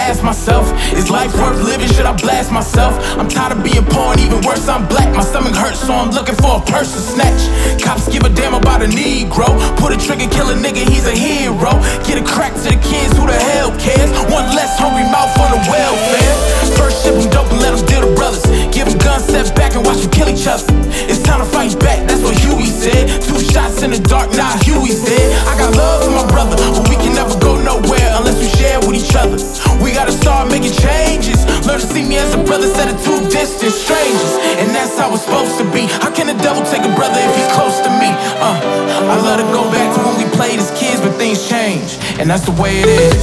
ask myself, is life worth living? Should I blast myself? I'm tired of being poor and even worse, I'm black. My stomach hurts, so I'm looking for a purse to snatch. Cops give a damn about a Negro. Pull a trigger, kill a nigga, he's a hero. Get a crack to the kids, who the hell cares? One less hungry mouth on the welfare. First ship them dope and let them deal to brothers. Give them guns, step back and watch them kill each other. It's time to fight back, that's what Huey said. 2 shots in the dark, now Huey's dead. I got love for my brother, but we can never go nowhere unless we share with each other. We gotta start making changes. Learn to see me as a brother, instead of 2 distant strangers. And that's how it's supposed to be. How can the devil take a brother if he's close to me? I love to go back to when we played as kids, but things change, and that's the way it is.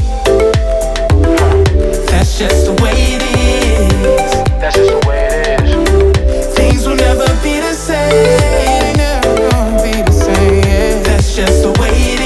That's just the way it is. That's just the way it is. Things will never be the same. Never gonna be the same. Yeah. That's just the way it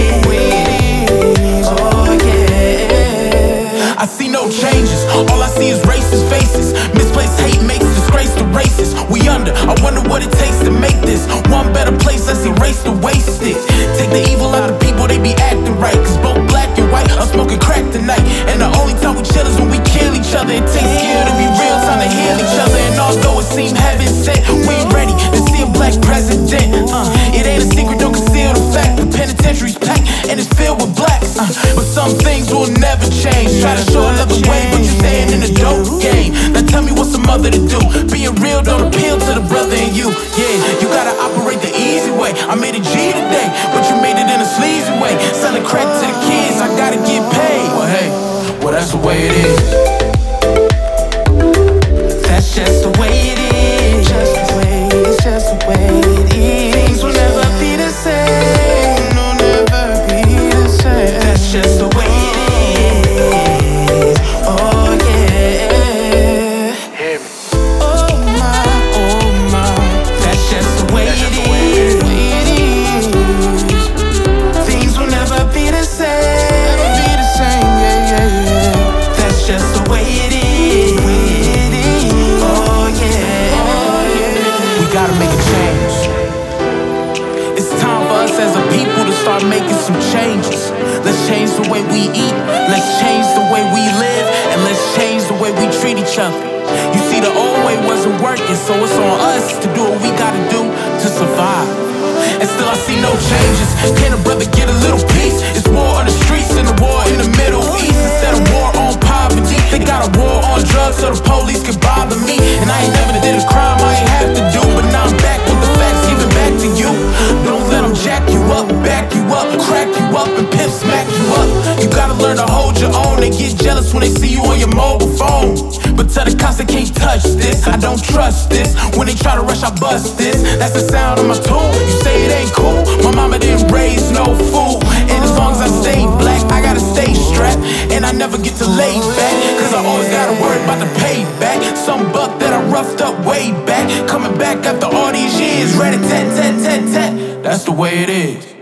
is. Oh yeah. I see no changes. All I see is racist faces. Misplaced hate makes disgrace to races. We under. I wonder what it takes to make this one better place. Let's erase the wasted. Take the evil out of people, they be acting right. Cause both black and white are smoking crack tonight. And the only time we chill is when we kill each other. It takes skill to be real, time to heal each other. And although it seemed heaven sent, we ain't ready to see a black president. It ain't a secret, don't conceal the fact. The penitentiary's packed and it's filled with blacks. But some things will never change. Try to show another way, but you're staying in the dope game. Now tell me what's a mother to do. Being real don't appeal to the brother in you. Yeah, you gotta operate the easy way. I made a G today, but you made it in a sleazy way. Selling crack to the kids, I gotta get paid. Well, hey, well that's the way it is. That's just the way it is. It's just the way it is. Things will never be the same. No, never be the same. That's just the way it is. Oh yeah. Hear me. Oh my. That's just the way it is. Things will never be the same. Never be the same. Yeah. That's just the way it is. Gotta make a change. It's time for us as a people to start making some changes. Let's change the way we eat, let's change the way we live, and let's change the way we treat each other. You see, the old way wasn't working, so it's on us to do what we gotta do to survive. And still I see no changes. Can a brother get a little peace? It's war on the streets and a war in the Middle East. Instead of war on poverty, they got a war on drugs so the police can bother me. And I ain't never did a crime I ain't have to do, but now I'm back with the facts, giving back to you. Don't let them jack you up, back you up, crack you up, and pimp smack you up. You gotta learn to hold your own. They get jealous when they see you on your mobile phone. But tell the cops they can't touch this. I don't trust this. When they try to rush, I bust this. That's the sound of my tool. You say it ain't cool. My mama didn't raise no fool. And as long as I stay black, I gotta stay strapped. And I never get to lay back, cause I always gotta worry about the payback. Some buck that I roughed up way back, coming back after all these years. Rat-a-tat-tat-tat-tat. That's the way it is.